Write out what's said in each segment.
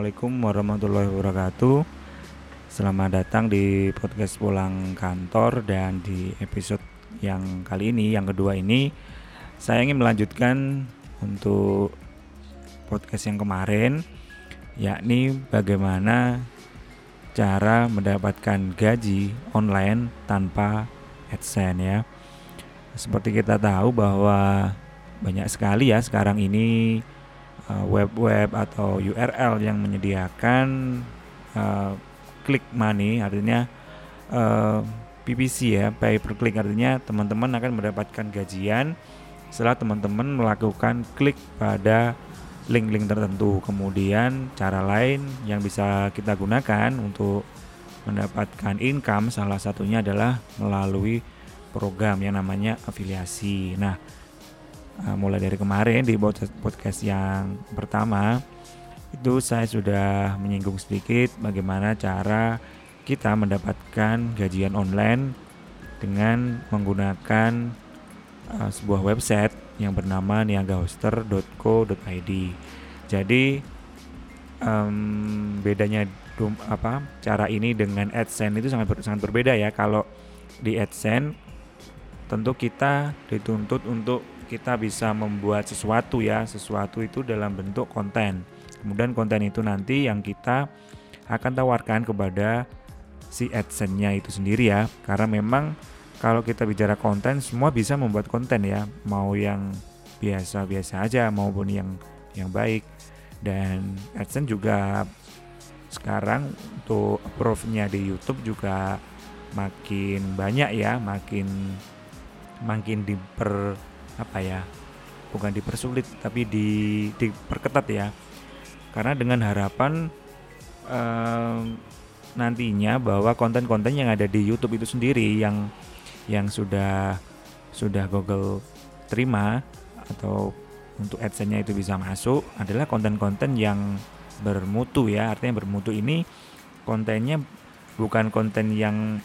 Assalamualaikum warahmatullahi wabarakatuh. Selamat datang di podcast pulang kantor, dan di episode yang kali ini, yang kedua ini, saya ingin melanjutkan untuk podcast yang kemarin, yakni bagaimana cara mendapatkan gaji online tanpa AdSense ya. Seperti kita tahu bahwa banyak sekali ya sekarang ini web-web atau URL yang menyediakan click money, artinya PPC ya, pay per click, artinya teman-teman akan mendapatkan gajian setelah teman-teman melakukan klik pada link-link tertentu. Kemudian cara lain yang bisa kita gunakan untuk mendapatkan income salah satunya adalah melalui program yang namanya afiliasi. Nah, mulai dari kemarin di podcast yang pertama itu saya sudah menyinggung sedikit bagaimana cara kita mendapatkan gajian online dengan menggunakan sebuah website yang bernama niagahoster.co.id. Jadi bedanya cara ini dengan AdSense itu sangat berbeda ya. Kalau di AdSense tentu kita dituntut untuk kita bisa membuat sesuatu itu dalam bentuk konten. Kemudian konten itu nanti yang kita akan tawarkan kepada si AdSense-nya itu sendiri ya. Karena memang kalau kita bicara konten, semua bisa membuat konten ya, mau yang biasa-biasa aja maupun yang baik. Dan AdSense juga sekarang untuk approve-nya di YouTube juga makin banyak ya, makin bukan dipersulit tapi diperketat ya, karena dengan harapan nantinya bahwa konten-konten yang ada di YouTube itu sendiri yang sudah Google terima atau untuk AdSense-nya itu bisa masuk adalah konten-konten yang bermutu ya. Artinya bermutu ini kontennya bukan konten yang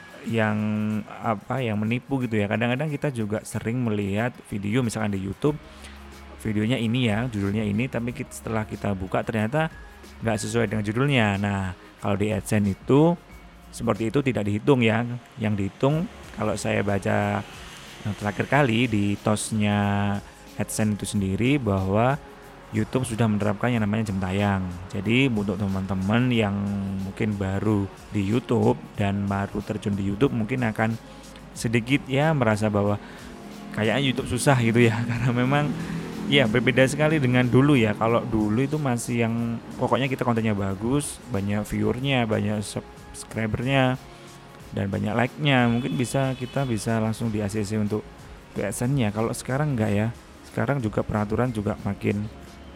menipu gitu ya. Kadang-kadang kita juga sering melihat video misalkan di YouTube, videonya ini ya, judulnya ini, tapi setelah kita buka ternyata nggak sesuai dengan judulnya. Nah, kalau di AdSense itu seperti itu tidak dihitung ya. Yang dihitung kalau saya baca terakhir kali di TOS-nya AdSense itu sendiri bahwa YouTube sudah menerapkan yang namanya jam tayang. Jadi untuk teman-teman yang mungkin baru di YouTube dan baru terjun di YouTube mungkin akan sedikit ya merasa bahwa kayaknya YouTube susah gitu ya. Karena memang ya berbeda sekali dengan dulu ya. Kalau dulu itu masih yang pokoknya kita kontennya bagus, banyak viewernya, banyak subscribernya, dan banyak like-nya, mungkin kita bisa langsung di ACC untuk AdSense-nya. Kalau sekarang enggak ya. Sekarang juga peraturan juga makin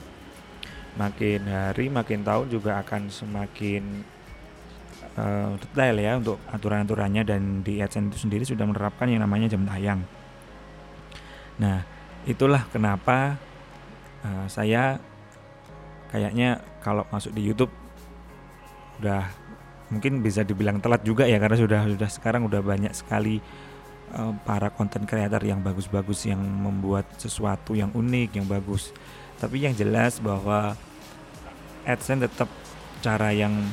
hari makin tahun juga akan semakin detail ya untuk aturan-aturannya, dan di AdSense itu sendiri sudah menerapkan yang namanya jam tayang. Nah, itulah kenapa saya kayaknya kalau masuk di YouTube udah mungkin bisa dibilang telat juga ya, karena sudah sekarang udah banyak sekali para content creator yang bagus-bagus yang membuat sesuatu yang unik, yang bagus. Tapi yang jelas bahwa AdSense tetap cara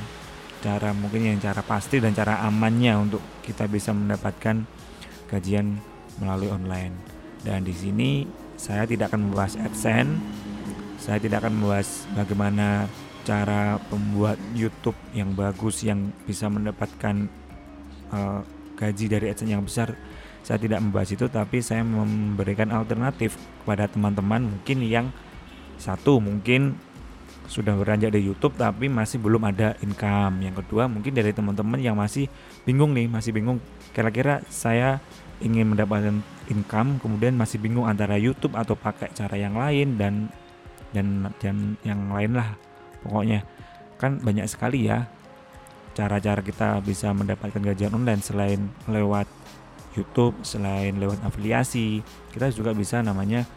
pasti dan cara amannya untuk kita bisa mendapatkan gajian melalui online. Dan di sini saya tidak akan membahas AdSense, saya tidak akan membahas bagaimana cara membuat YouTube yang bagus yang bisa mendapatkan gaji dari AdSense yang besar. Saya tidak membahas itu, tapi saya memberikan alternatif kepada teman-teman mungkin yang satu mungkin sudah beranjak di YouTube tapi masih belum ada income. Yang kedua mungkin dari teman-teman yang masih bingung kira-kira saya ingin mendapatkan income, kemudian masih bingung antara YouTube atau pakai cara yang lain dan yang lain lah. Pokoknya kan banyak sekali ya cara-cara kita bisa mendapatkan gajian online selain lewat YouTube, selain lewat afiliasi. Kita juga bisa namanya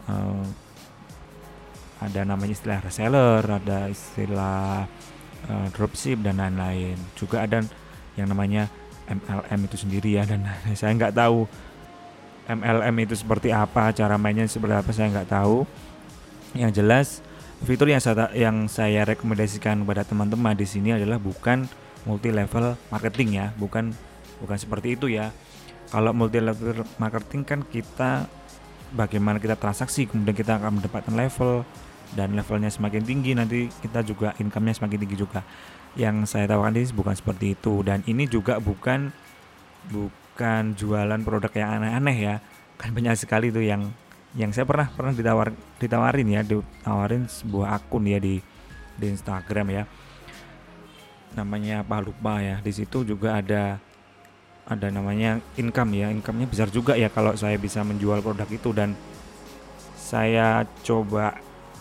ada namanya istilah reseller, ada istilah dropship dan lain-lain. Juga ada yang namanya MLM itu sendiri ya, dan saya nggak tahu MLM itu seperti apa, cara mainnya seperti apa saya nggak tahu. Yang jelas Fitur yang saya rekomendasikan kepada teman-teman di sini adalah bukan multi level marketing ya, bukan seperti itu ya. Kalau multi level marketing kan kita bagaimana kita transaksi, kemudian kita akan mendapatkan level, dan levelnya semakin tinggi nanti kita juga income-nya semakin tinggi juga. Yang saya tawarkan ini bukan seperti itu, dan ini juga bukan jualan produk yang aneh-aneh ya. Kan banyak sekali tuh yang saya pernah ditawarin sebuah akun ya di Instagram ya, namanya apa lupa ya. Di situ juga ada namanya income-nya besar juga ya kalau saya bisa menjual produk itu. Dan saya coba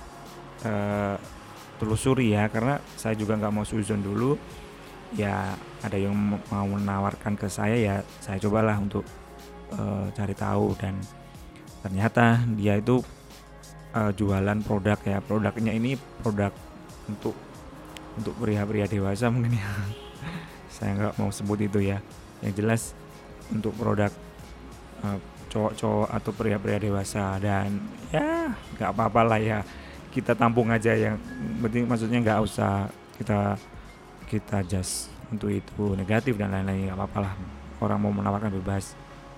telusuri ya, karena saya juga nggak mau suzon dulu ya. Ada yang mau menawarkan ke saya ya, saya cobalah untuk cari tahu, dan ternyata dia itu jualan produk ya. Produknya ini produk untuk pria-pria dewasa mungkin ya. Saya nggak mau sebut itu ya. Yang jelas untuk produk cowok-cowok atau pria-pria dewasa, dan ya nggak apa-apa lah ya, kita tampung aja. Yang penting maksudnya nggak usah kita just untuk itu negatif dan lain-lain, nggak apa-apa lah, orang mau menawarkan bebas.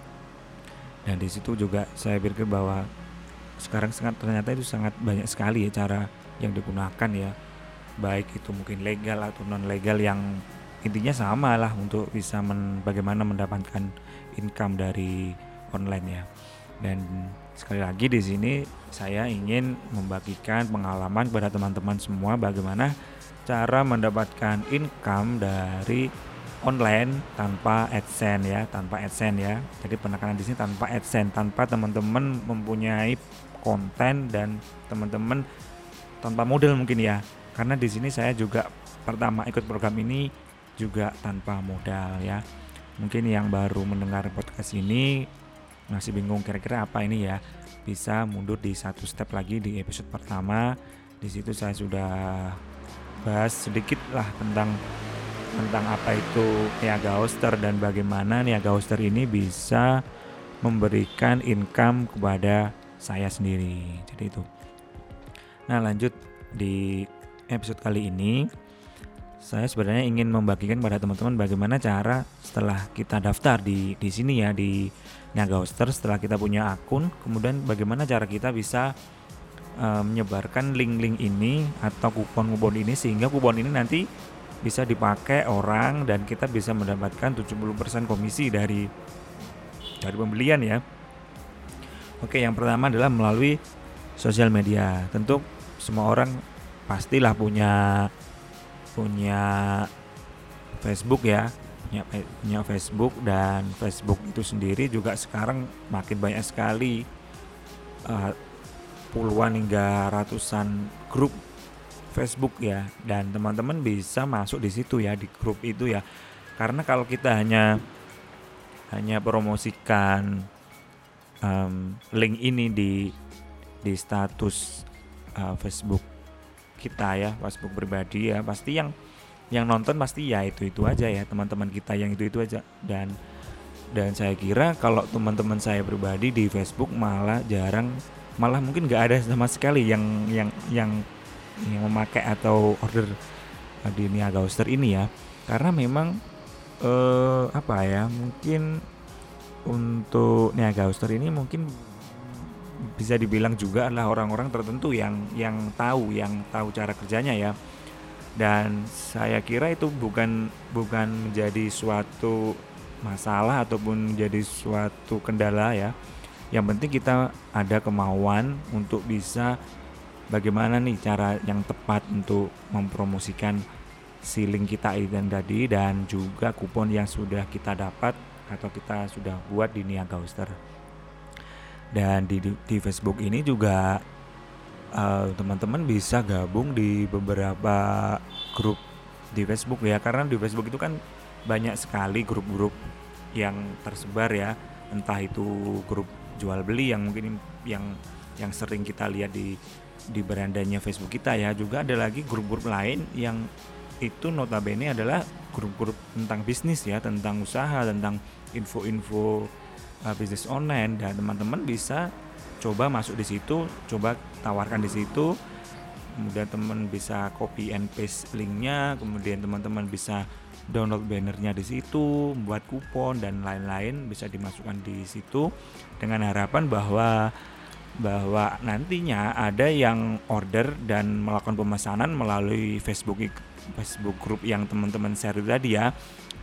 Dan di situ juga saya pikir bahwa sekarang ternyata itu sangat banyak sekali ya cara yang digunakan ya, baik itu mungkin legal atau non legal, yang intinya sama lah untuk bisa bagaimana mendapatkan income dari online ya. Dan sekali lagi di sini saya ingin membagikan pengalaman kepada teman-teman semua bagaimana cara mendapatkan income dari online tanpa AdSense ya. Jadi penekanan di sini tanpa AdSense, tanpa teman-teman mempunyai konten dan teman-teman tanpa modal mungkin ya. Karena di sini saya juga pertama ikut program ini juga tanpa modal ya. Mungkin yang baru mendengar podcast ini masih bingung kira-kira apa ini ya, bisa mundur di satu step lagi di episode pertama. Di situ saya sudah bahas sedikit lah tentang apa itu niaga hoster dan bagaimana niaga hoster ini bisa memberikan income kepada saya sendiri. Jadi itu. Nah, lanjut di episode kali ini, saya sebenarnya ingin membagikan pada teman-teman bagaimana cara setelah kita daftar di sini ya, di niaga hoster, setelah kita punya akun, kemudian bagaimana cara kita bisa menyebarkan link-link ini atau kupon-kupon ini, sehingga kupon ini nanti bisa dipakai orang dan kita bisa mendapatkan 70% komisi dari pembelian ya. Oke, yang pertama adalah melalui sosial media. Tentu semua orang pastilah punya Facebook ya, punya Facebook, dan Facebook itu sendiri juga sekarang makin banyak sekali, puluhan hingga ratusan grup Facebook ya, dan teman-teman bisa masuk di situ ya, di grup itu ya. Karena kalau kita hanya promosikan link ini di status Facebook kita ya, Facebook pribadi ya, pasti yang nonton pasti ya itu aja ya, teman-teman kita yang itu aja. Dan saya kira kalau teman-teman saya pribadi di Facebook malah mungkin nggak ada sama sekali yang memakai atau order di niaga hoster ini ya. Karena memang mungkin untuk niaga hoster ini mungkin bisa dibilang juga adalah orang-orang tertentu yang tahu cara kerjanya ya. Dan saya kira itu bukan menjadi suatu masalah ataupun menjadi suatu kendala ya. Yang penting kita ada kemauan untuk bisa bagaimana nih cara yang tepat untuk mempromosikan si link kita itu tadi, dan juga kupon yang sudah kita dapat atau kita sudah buat di niaga hoster. Dan di Facebook ini juga teman-teman bisa gabung di beberapa grup di Facebook ya, karena di Facebook itu kan banyak sekali grup-grup yang tersebar ya, entah itu grup jual beli yang mungkin yang sering kita lihat di berandanya Facebook kita ya. Juga ada lagi grup-grup lain yang itu notabene adalah grup-grup tentang bisnis ya, tentang usaha, tentang info-info bisnis online. Dan teman-teman bisa coba masuk di situ, coba tawarkan di situ, kemudian teman bisa copy and paste linknya, kemudian teman-teman bisa download bannernya di situ, membuat kupon dan lain-lain bisa dimasukkan di situ dengan harapan bahwa nantinya ada yang order dan melakukan pemesanan melalui Facebook group yang teman-teman share tadi ya.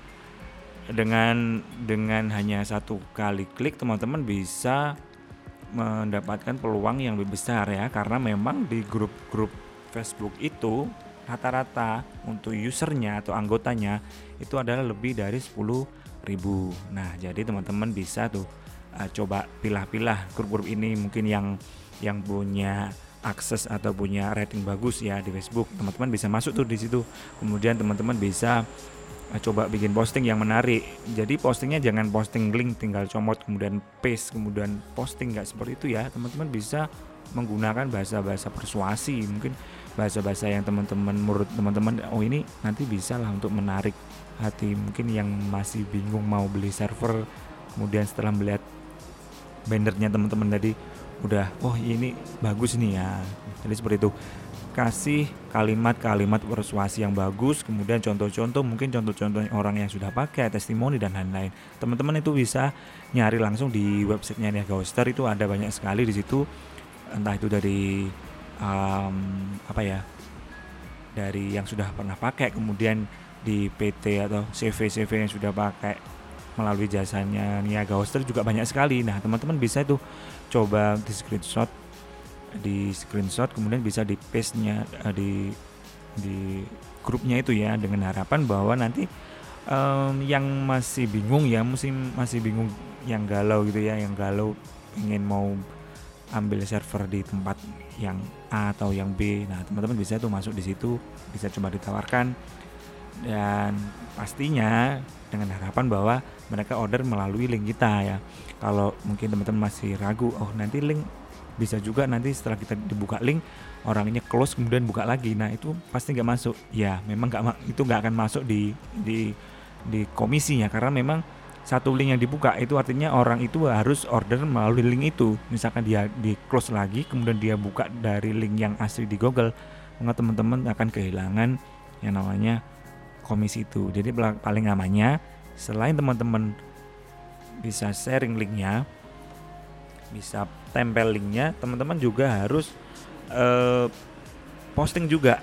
Dengan hanya satu kali klik teman-teman bisa mendapatkan peluang yang lebih besar ya, karena memang di grup-grup Facebook itu rata-rata untuk usernya atau anggotanya itu adalah lebih dari 10.000. Nah, jadi teman-teman bisa tuh coba pilah-pilah grup-grup ini, mungkin yang punya akses atau punya rating bagus ya di Facebook. Teman-teman bisa masuk tuh di situ. Kemudian teman-teman bisa coba bikin posting yang menarik. Jadi postingnya jangan posting link tinggal comot kemudian paste kemudian posting, nggak seperti itu ya. Teman-teman bisa menggunakan bahasa-bahasa persuasi, mungkin bahasa-bahasa yang menurut teman-teman ini nanti bisa lah untuk menarik hati mungkin yang masih bingung mau beli server. Kemudian setelah melihat bannernya teman-teman tadi udah ini bagus nih ya. Jadi seperti itu, kasih kalimat-kalimat persuasi yang bagus, kemudian contoh-contoh orang yang sudah pakai, testimoni dan lain-lain. Teman-teman itu bisa nyari langsung di websitenya Niaga Hoster, itu ada banyak sekali di situ, entah itu dari dari yang sudah pernah pakai, kemudian di PT atau CV yang sudah pakai melalui jasanya Niaga Hoster juga banyak sekali. Nah, teman-teman bisa itu coba di screenshot kemudian bisa di paste-nya di grupnya itu ya, dengan harapan bahwa nanti yang masih bingung yang galau gitu ya, yang galau ingin mau ambil server di tempat yang A atau yang B. Nah, teman-teman bisa tuh masuk di situ, bisa coba ditawarkan, dan pastinya dengan harapan bahwa mereka order melalui link kita ya. Kalau mungkin teman-teman masih ragu, nanti link bisa juga nanti setelah kita dibuka link orangnya close kemudian buka lagi, nah itu pasti nggak masuk ya. Memang itu nggak akan masuk di komisinya, karena memang satu link yang dibuka itu artinya orang itu harus order melalui link itu. Misalkan dia di close lagi kemudian dia buka dari link yang asli di Google, maka teman-teman akan kehilangan yang namanya komisi itu. Jadi paling amannya, selain teman-teman bisa sharing linknya, bisa tempel linknya, teman-teman juga harus posting juga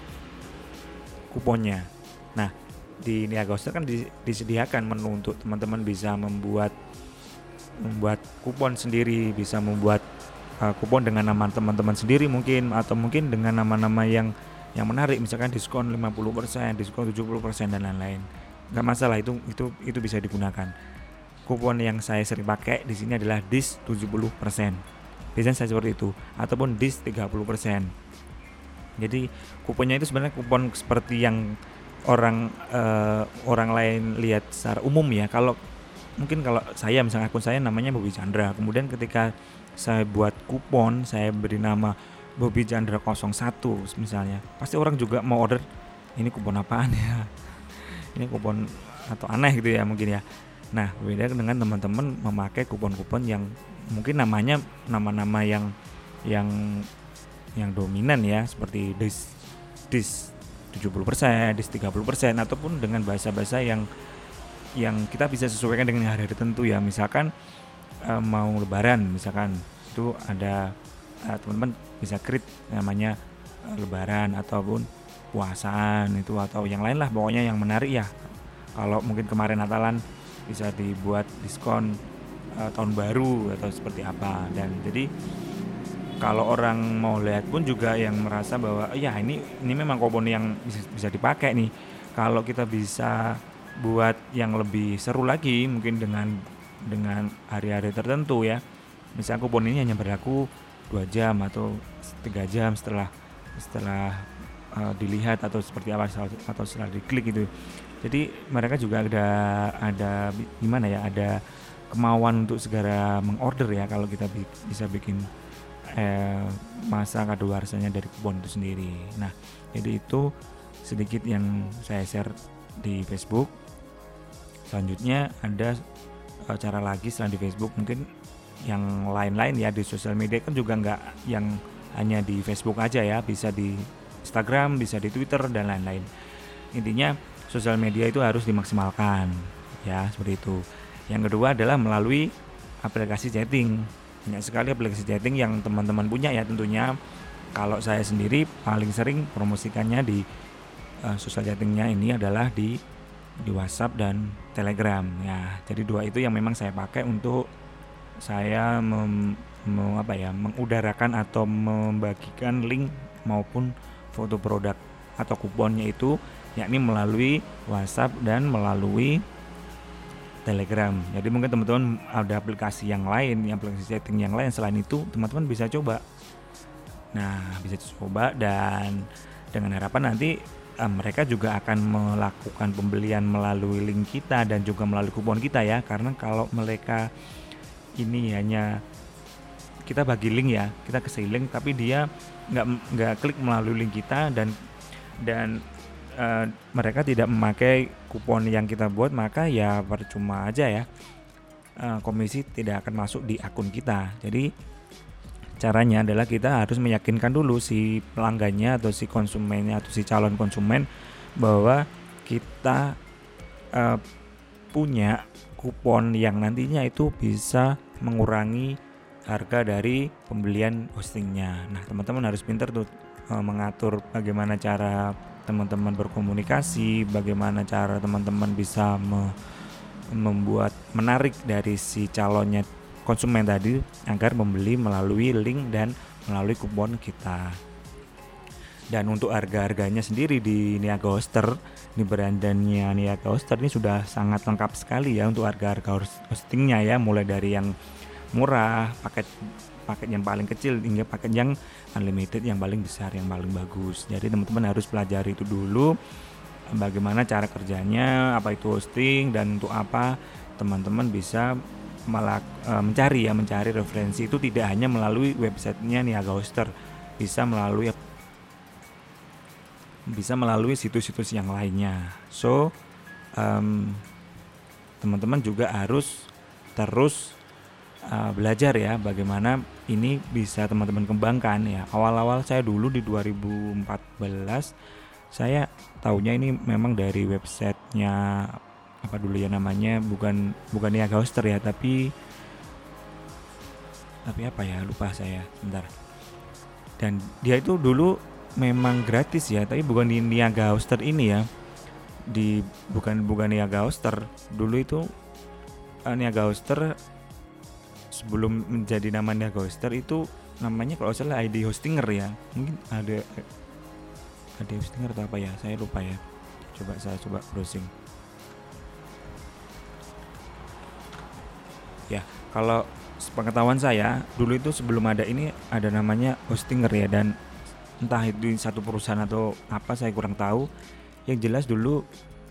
kuponnya. Nah, di Niaga Hoster kan disediakan menu untuk teman-teman bisa membuat kupon sendiri, bisa membuat kupon dengan nama teman-teman sendiri mungkin, atau mungkin dengan nama-nama yang menarik, misalkan diskon 50%, diskon 70% dan lain-lain. Nggak masalah, itu bisa digunakan. Kupon yang saya sering pakai di sini adalah dis 70%. Biasanya saya seperti itu, ataupun dis 30%. Jadi kuponnya itu sebenarnya kupon seperti yang orang lain lihat secara umum ya. Kalau saya misalnya akun saya namanya Bobby Chandra, kemudian ketika saya buat kupon saya beri nama Bobby Chandra 01 misalnya, pasti orang juga mau order, ini kupon apaan ya, ini kupon atau aneh gitu ya mungkin ya. Nah, beda dengan teman-teman memakai kupon-kupon yang mungkin namanya nama-nama yang dominan ya, seperti dis 70%, dis 30%, ataupun dengan bahasa-bahasa yang kita bisa sesuaikan dengan hari tertentu ya. Misalkan mau lebaran misalkan, itu ada teman-teman bisa create namanya lebaran ataupun puasaan itu, atau yang lain lah pokoknya yang menarik ya. Kalau mungkin kemarin Natalan bisa dibuat diskon tahun baru atau seperti apa. Dan jadi kalau orang mau lihat pun juga yang merasa bahwa ya ini memang kupon yang bisa dipakai nih. Kalau kita bisa buat yang lebih seru lagi mungkin dengan hari-hari tertentu ya. Misalnya kupon ini hanya berlaku 2 jam atau 3 jam setelah dilihat atau seperti apa, atau setelah diklik gitu. Jadi mereka juga ada gimana ya, ada kemauan untuk segera mengorder ya kalau kita bisa bikin masa kadaluarsanya dari kupon itu sendiri. Nah, jadi itu sedikit yang saya share di Facebook. Selanjutnya ada cara lagi selain di Facebook, mungkin yang lain-lain ya, di sosial media kan juga nggak yang hanya di Facebook aja ya, bisa di Instagram, bisa di Twitter dan lain-lain. Intinya sosial media itu harus dimaksimalkan ya, seperti itu. Yang kedua adalah melalui aplikasi chatting. Banyak sekali aplikasi chatting yang teman-teman punya ya tentunya. Kalau saya sendiri paling sering promosikannya di sosial chattingnya ini adalah di WhatsApp dan Telegram ya. Jadi dua itu yang memang saya pakai untuk saya mengudarakan atau membagikan link maupun foto produk atau kuponnya itu, yakni melalui WhatsApp dan melalui Telegram. Jadi mungkin teman-teman ada aplikasi yang lain, aplikasi chatting yang lain selain itu, teman-teman bisa coba. Nah, bisa coba dan dengan harapan nanti mereka juga akan melakukan pembelian melalui link kita dan juga melalui kupon kita ya. Karena kalau mereka ini hanya kita bagi link ya, kita kasih link tapi dia nggak klik melalui link kita dan mereka tidak memakai kupon yang kita buat, maka ya percuma aja ya, komisi tidak akan masuk di akun kita. Jadi caranya adalah kita harus meyakinkan dulu si pelanggannya atau si konsumennya atau si calon konsumen bahwa kita punya kupon yang nantinya itu bisa mengurangi harga dari pembelian hostingnya. Nah, teman-teman harus pintar tuh mengatur bagaimana cara teman-teman berkomunikasi, bagaimana cara teman-teman bisa membuat menarik dari si calonnya konsumen tadi agar membeli melalui link dan melalui kupon kita. Dan untuk harga-harganya sendiri di Niaga Hoster, di brandannya Niaga Hoster ini sudah sangat lengkap sekali ya untuk harga-harga hostingnya ya, mulai dari yang murah, paket yang paling kecil hingga paket yang unlimited yang paling besar, yang paling bagus. Jadi teman-teman harus pelajari itu dulu bagaimana cara kerjanya, apa itu hosting dan untuk apa teman-teman bisa mencari referensi itu tidak hanya melalui websitenya Niaga Hoster, bisa melalui situs-situs yang lainnya. So teman-teman juga harus terus belajar ya bagaimana ini bisa teman-teman kembangkan ya. Awal-awal saya dulu di 2014 saya taunya ini memang dari websitenya apa dulu ya namanya, bukan Niaga Hoster ya, tapi apa ya, lupa saya sebentar. Dan dia itu dulu memang gratis ya, tapi bukan di Niaga Hoster ini ya, bukan Niaga Hoster dulu itu. Niaga Hoster sebelum menjadi nama Niaga Hoster itu namanya kalau salah ID Hostinger ya, mungkin ada Hostinger atau apa ya, saya lupa ya. Saya coba browsing. Ya, kalau pengetahuan saya dulu itu sebelum ada ini ada namanya Hostinger ya, dan entah itu satu perusahaan atau apa saya kurang tahu. Yang jelas dulu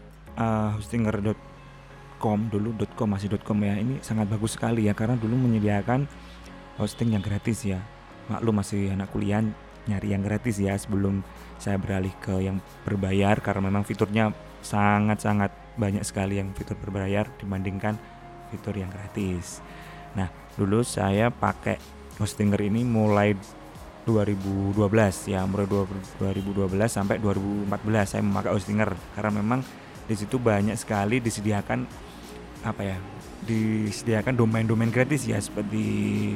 hostinger.com masih .com ya, ini sangat bagus sekali ya karena dulu menyediakan hosting yang gratis ya. Maklum masih anak kuliah nyari yang gratis ya sebelum saya beralih ke yang berbayar karena memang fiturnya sangat-sangat banyak sekali yang fitur berbayar dibandingkan fitur yang gratis. Nah, dulu saya pakai Hostinger ini mulai 2012 ya, mulai 2012 sampai 2014 saya memakai Hostinger karena memang di situ banyak sekali disediakan domain-domain gratis ya, seperti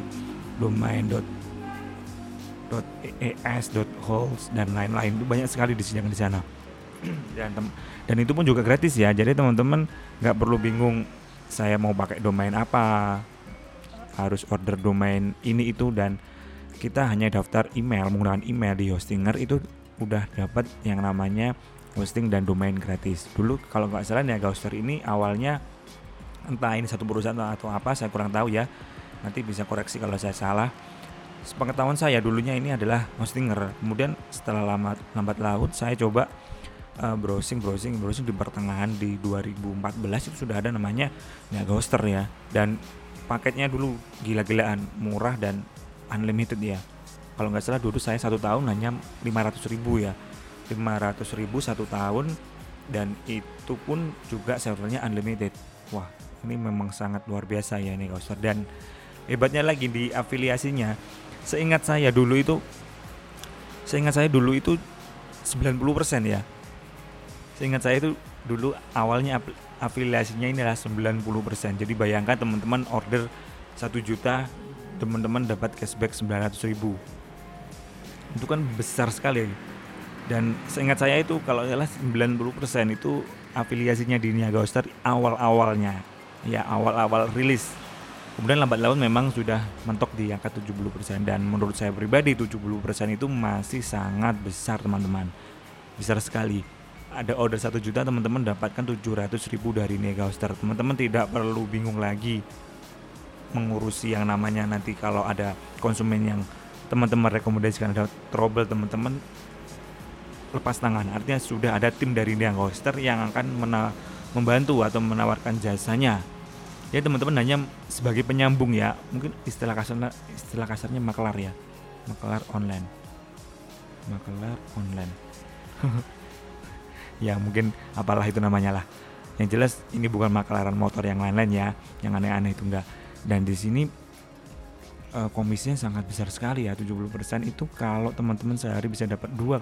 domain.es, .holes dan lain-lain. Itu banyak sekali disediakan di sana. Dan itu pun juga gratis ya. Jadi teman-teman nggak perlu bingung saya mau pakai domain apa, harus order domain ini itu, dan kita hanya daftar email, menggunakan email di Hostinger itu udah dapat yang namanya hosting dan domain gratis. Dulu kalau nggak salah Niaga Hoster ini awalnya entah ini satu perusahaan atau apa, saya kurang tahu ya, nanti bisa koreksi kalau saya salah. Sepengetahuan saya dulunya ini adalah Hostinger. Kemudian setelah lambat laun saya coba browsing di pertengahan di 2014 itu sudah ada namanya Niaga Hoster ya, dan paketnya dulu gila-gilaan murah dan unlimited ya. Kalau nggak salah dulu saya 1 tahun hanya 500.000 ya, 500.000 1 tahun, dan itu pun juga servernya unlimited. Wah, ini memang sangat luar biasa ya Niaga Hoster. Dan hebatnya lagi di afiliasinya, seingat saya dulu itu Seingat saya dulu itu 90% ya. Seingat saya itu dulu awalnya afiliasinya ini adalah 90%. Jadi bayangkan teman-teman order 1 juta, teman-teman dapat cashback 900.000. Itu kan besar sekali. Dan seingat saya itu kalau salah 90% itu afiliasinya di Niaga Hoster awal-awalnya. Ya, awal-awal rilis. Kemudian lambat laun memang sudah mentok di angka 70%, dan menurut saya pribadi 70% itu masih sangat besar teman-teman. Besar sekali. Ada order 1 juta, teman-teman dapatkan 700.000 dari Niaga Hoster. Teman-teman tidak perlu bingung lagi mengurusi yang namanya nanti kalau ada konsumen yang teman-teman rekomendasikan ada trouble, teman-teman lepas tangan. Artinya sudah ada tim dari Niaga Hoster yang akan membantu atau menawarkan jasanya. Ya teman-teman hanya sebagai penyambung ya, mungkin istilah kasarnya makelar ya, makelar online. Ya mungkin apalah itu namanya lah. Yang jelas ini bukan makelaran motor yang lain-lain ya, yang aneh-aneh itu enggak. Dan di sini komisinya sangat besar sekali ya, 70% itu kalau teman-teman sehari bisa dapat 2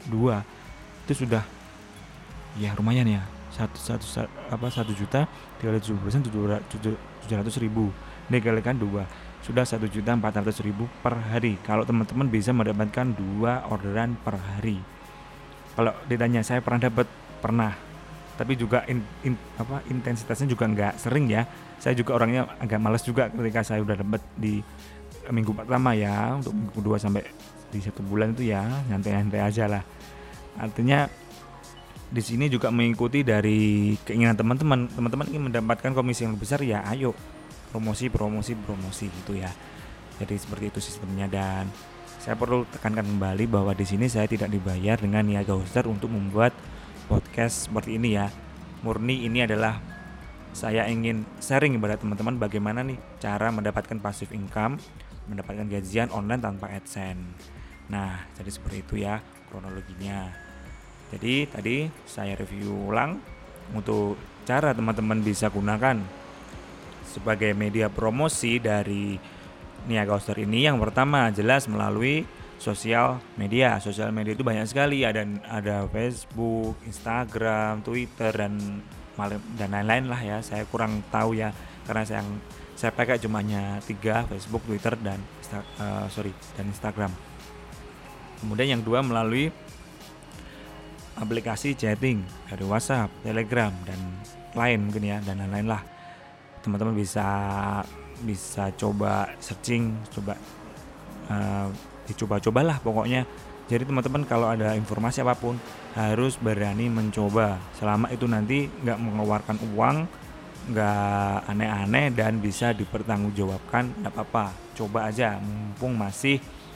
itu sudah ya lumayan ya. 1 juta 370% 700.000 dikalikan 2 sudah 1.400.000 per hari kalau teman-teman bisa mendapatkan 2 orderan per hari. Kalau ditanya saya pernah tapi juga intensitasnya juga nggak sering ya. Saya juga orangnya agak malas juga ketika saya udah dapat di minggu pertama ya. Untuk minggu kedua sampai di 1 bulan itu ya nyantai-nyantai aja lah. Artinya di sini juga mengikuti dari keinginan teman-teman ingin mendapatkan komisi yang lebih besar ya ayo promosi gitu ya. Jadi seperti itu sistemnya. Dan saya perlu tekankan kembali bahwa di sini saya tidak dibayar dengan Niaga Hoster untuk membuat podcast seperti ini ya. Murni ini adalah saya ingin sharing kepada teman-teman bagaimana nih cara mendapatkan passive income, mendapatkan gajian online tanpa AdSense. Nah, jadi seperti itu ya kronologinya. Jadi tadi saya review ulang untuk cara teman-teman bisa gunakan sebagai media promosi dari Niaga Hoster ini. Yang pertama jelas melalui sosial media. Sosial media itu banyak sekali, ada Facebook, Instagram, Twitter dan lain-lain lah ya. Saya kurang tahu ya karena saya pakai cuma 3, Facebook, Twitter dan Instagram. Kemudian yang 2 melalui aplikasi chatting dari WhatsApp, Telegram dan lain mungkin ya, dan lain-lain lah. Teman-teman bisa coba searching, dicoba-cobalah pokoknya. Jadi teman-teman kalau ada informasi apapun harus berani mencoba. Selama itu nanti nggak mengeluarkan uang, nggak aneh-aneh dan bisa dipertanggungjawabkan, nggak apa-apa. Coba aja, mumpung masih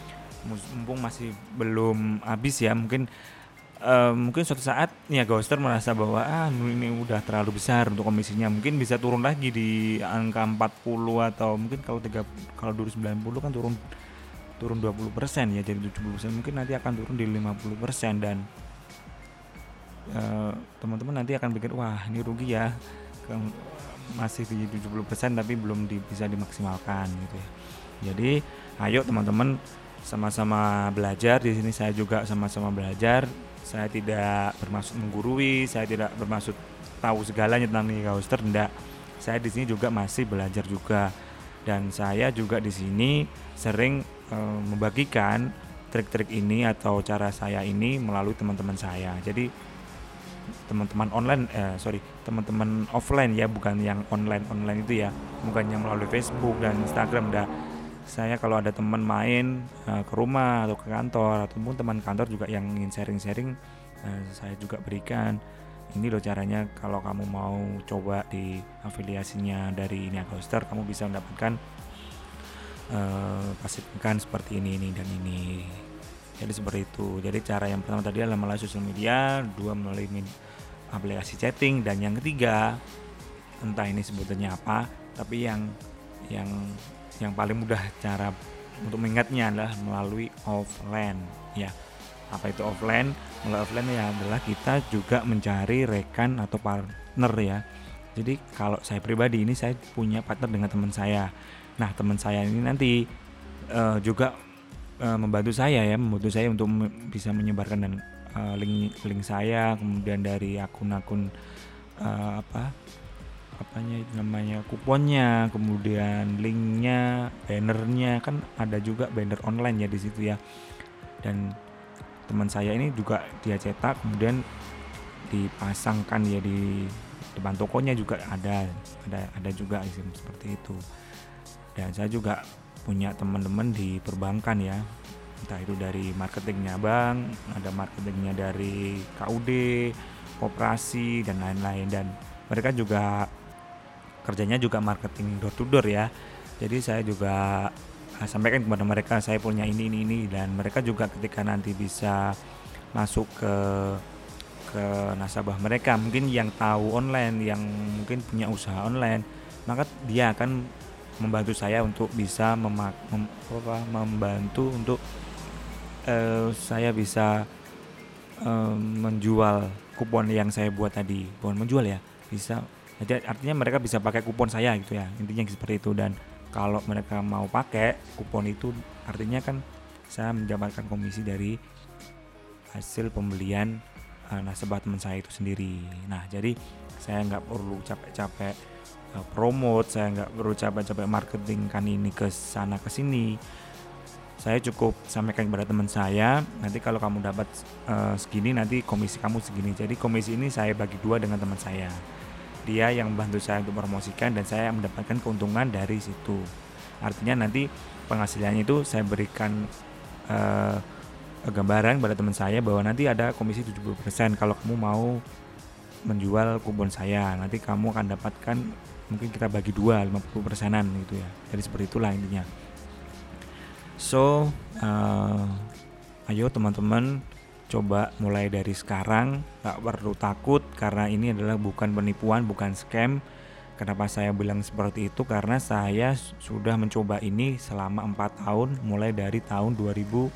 belum habis ya. Mungkin suatu saat Niaga Hoster merasa bahwa ini udah terlalu besar untuk komisinya, mungkin bisa turun lagi di angka 40 atau mungkin kalau dulu 90 kan turun 20% ya jadi 70%, mungkin nanti akan turun di 50% dan teman-teman nanti akan pikir wah ini rugi ya, masih di 70% tapi belum bisa dimaksimalkan gitu ya. Jadi ayo teman-teman sama-sama belajar. Di sini saya juga sama-sama belajar. Saya tidak bermaksud menggurui, saya tidak bermaksud tahu segalanya tentang Niaga Hoster, enggak. Saya di sini juga masih belajar juga. Dan saya juga di sini sering membagikan trik-trik ini atau cara saya ini melalui teman-teman saya. Jadi teman-teman offline ya, bukan yang online itu ya, bukan yang melalui Facebook dan Instagram. Saya kalau ada teman main ke rumah atau ke kantor ataupun teman kantor juga yang ingin sharing-sharing, saya juga berikan ini loh caranya. Kalau kamu mau coba di afiliasinya dari Niaga Hoster, kamu bisa mendapatkan passive income seperti ini dan ini. Jadi seperti itu. Jadi cara yang pertama tadi adalah melalui sosial media, 2 melalui aplikasi chatting, dan yang ketiga entah ini sebutannya apa, tapi yang paling mudah cara untuk mengingatnya adalah melalui offline ya. Apa itu offline? Melalui offline ya adalah kita juga mencari rekan atau partner ya. Jadi kalau saya pribadi ini saya punya partner dengan teman saya. Nah teman saya ini nanti juga membantu saya untuk bisa menyebarkan dan link saya, kemudian dari akun-akun apa apanya itu namanya, kuponnya, kemudian linknya, bannernya, kan ada juga banner online ya di situ ya. Dan teman saya ini juga dia cetak kemudian dipasangkan ya di depan tokonya juga ada juga seperti itu. Dan saya juga punya teman-teman di perbankan ya, entah itu dari marketingnya bank, ada marketingnya dari KUD, koperasi dan lain-lain, dan mereka juga kerjanya juga marketing door to door ya. Jadi saya juga sampaikan kepada mereka saya punya ini, dan mereka juga ketika nanti bisa masuk ke nasabah mereka, mungkin yang tahu online, yang mungkin punya usaha online, maka dia akan membantu saya untuk bisa membantu untuk saya bisa menjual kupon yang saya buat tadi. Bukan menjual ya, bisa. Jadi artinya mereka bisa pakai kupon saya gitu ya, intinya seperti itu. Dan kalau mereka mau pakai kupon itu, artinya kan saya mendapatkan komisi dari hasil pembelian nasabah teman saya itu sendiri. Nah, jadi saya nggak perlu capek-capek promote, saya nggak perlu capek-capek marketing kan ini ke sana ke sini. Saya cukup sampaikan kepada teman saya, nanti kalau kamu dapat segini, nanti komisi kamu segini. Jadi komisi ini saya bagi dua dengan teman saya. Dia yang membantu saya untuk promosikan dan saya mendapatkan keuntungan dari situ. Artinya nanti penghasilannya itu saya berikan gambaran pada teman saya bahwa nanti ada komisi 70% kalau kamu mau menjual kupon saya. Nanti kamu akan dapatkan, mungkin kita bagi dua 50%an gitu ya. Jadi seperti itulah intinya. So ayo teman-teman, coba mulai dari sekarang, gak perlu takut karena ini adalah bukan penipuan, bukan scam. Kenapa saya bilang seperti itu? Karena saya sudah mencoba ini selama 4 tahun, mulai dari tahun 2014.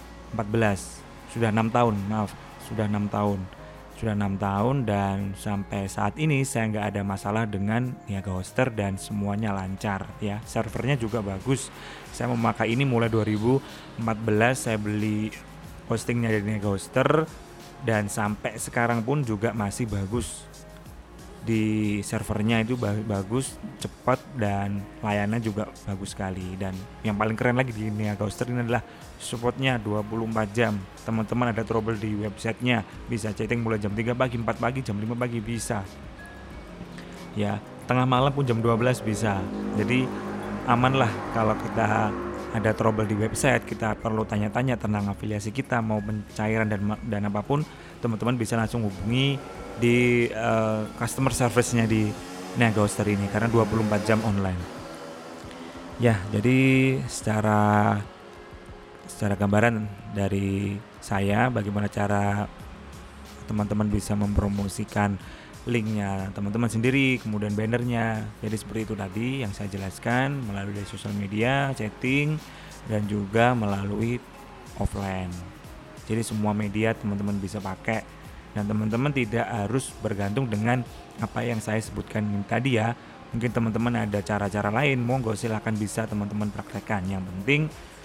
Sudah 6 tahun, sudah 6 tahun. Sudah 6 tahun dan sampai saat ini saya nggak ada masalah dengan Niaga Hoster dan semuanya lancar ya. Servernya juga bagus. Saya memakai ini mulai 2014, saya beli hostingnya dari Niaga Hoster dan sampai sekarang pun juga masih bagus. Di servernya itu bagus, cepat, dan layanannya juga bagus sekali. Dan yang paling keren lagi di Niaga Hoster ini adalah supportnya 24 jam. Teman-teman ada trouble di websitenya, bisa chatting mulai jam 3 pagi, 4 pagi, jam 5 pagi bisa. Ya, tengah malam pun jam 12 bisa. Jadi aman lah kalau kita ada trouble di website, kita perlu tanya-tanya tentang afiliasi kita, mau pencairan dan apapun, teman-teman bisa langsung hubungi di customer service-nya di Niaga Hoster ini karena 24 jam online. Ya, jadi secara gambaran dari saya bagaimana cara teman-teman bisa mempromosikan linknya teman-teman sendiri, kemudian bannernya. Jadi seperti itu tadi yang saya jelaskan melalui sosial media, chatting, dan juga melalui offline. Jadi semua media teman-teman bisa pakai dan teman-teman tidak harus bergantung dengan apa yang saya sebutkan tadi ya. Mungkin teman-teman ada cara-cara lain, monggo silahkan bisa teman-teman praktekkan. Yang penting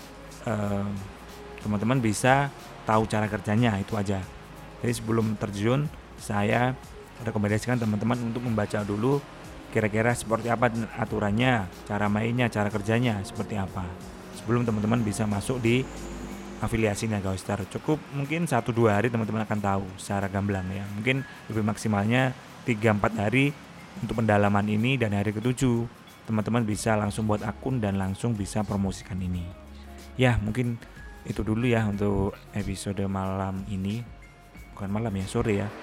teman-teman bisa tahu cara kerjanya, itu aja. Jadi sebelum terjun, saya rekomendasikan teman-teman untuk membaca dulu kira-kira seperti apa aturannya, cara mainnya, cara kerjanya seperti apa, sebelum teman-teman bisa masuk di afiliasi Niaga Hoster. Cukup mungkin 1-2 hari teman-teman akan tahu secara gamblang ya. Mungkin lebih maksimalnya 3-4 hari untuk pendalaman ini, dan hari ke-7 teman-teman bisa langsung buat akun dan langsung bisa promosikan ini. Ya, mungkin itu dulu ya untuk episode malam ini. Bukan malam ya, sore ya.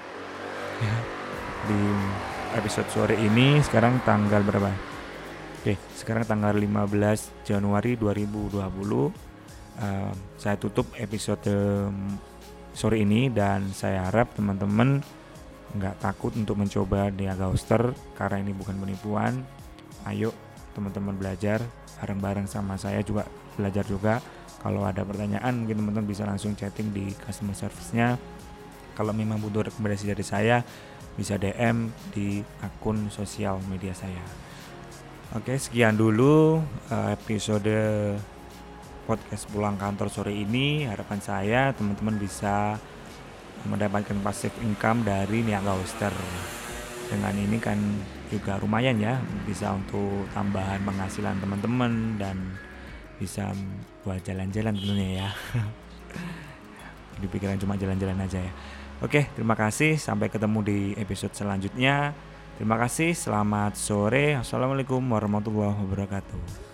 Di episode sore ini sekarang tanggal berapa? Oke, sekarang tanggal 15 Januari 2020. Saya tutup episode sore ini dan saya harap teman-teman nggak takut untuk mencoba Niaga Hoster karena ini bukan penipuan. Ayo teman-teman belajar bareng-bareng sama saya, juga belajar juga. Kalau ada pertanyaan mungkin teman-teman bisa langsung chatting di customer service-nya. Kalau memang butuh rekomendasi dari saya, bisa DM di akun sosial media saya. Oke, sekian dulu episode podcast pulang kantor sore ini, harapan saya teman-teman bisa mendapatkan passive income dari niaga oyster. Dengan ini kan juga lumayan ya, bisa untuk tambahan penghasilan teman-teman dan bisa buat jalan-jalan tentunya ya. Jadi pikiran cuma jalan-jalan aja ya. Oke, terima kasih. Sampai ketemu di episode selanjutnya. Terima kasih. Selamat sore. Assalamualaikum warahmatullahi wabarakatuh.